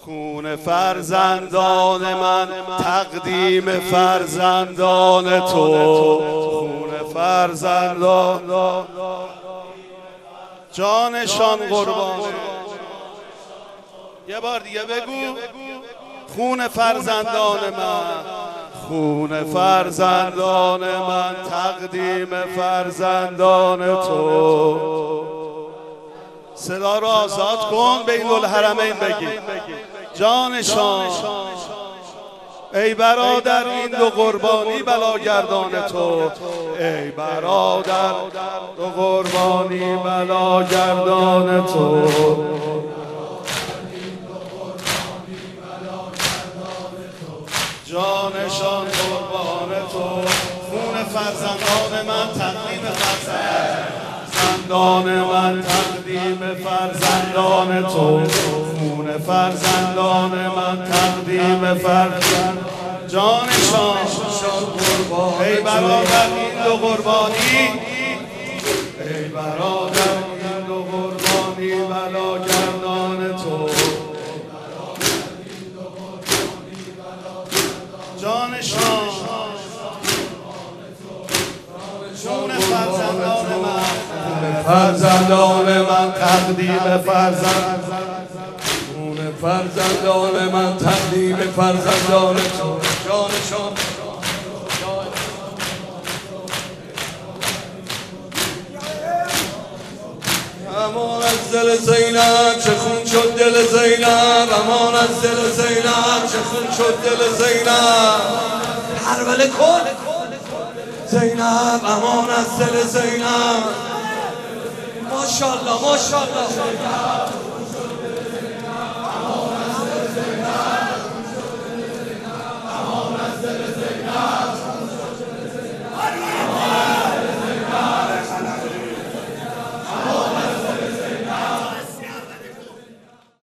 خون فرزندان من تقدیم فرزندان تو، خون فرزندان جانشان قربانه. یه بار دیگه بگو خون فرزندان من، خون فرزندان من تقدیم فرزندان تو. صدا رو آزاد کن، بین الحرمین بگی جانشان ای برادر این دو قربانی بلاگردان تو، ای برادر دو قربانی بلاگردان تو. جانشان قربان تو، خون فرزندان من تقدیم فرزندان من تقدیم فرزندان تو، خون فرزندان من تقدیم فرزندان جانشان قربان. ای برادر این دو قربانی، ای برادر این دو قربانی بلاگردان تو. جانشان خون فرزندان من، فرزندان من تقدیم فرزندان، خون فرزندان من تقدیم فرزندان تو. جانشان امان از دل زینب چه خون شد دل زینب، امان از دل زینب چه خون شد دل زینب. حربله کن زینب، امان از دل زینب. ماشاءالله ماشاءالله.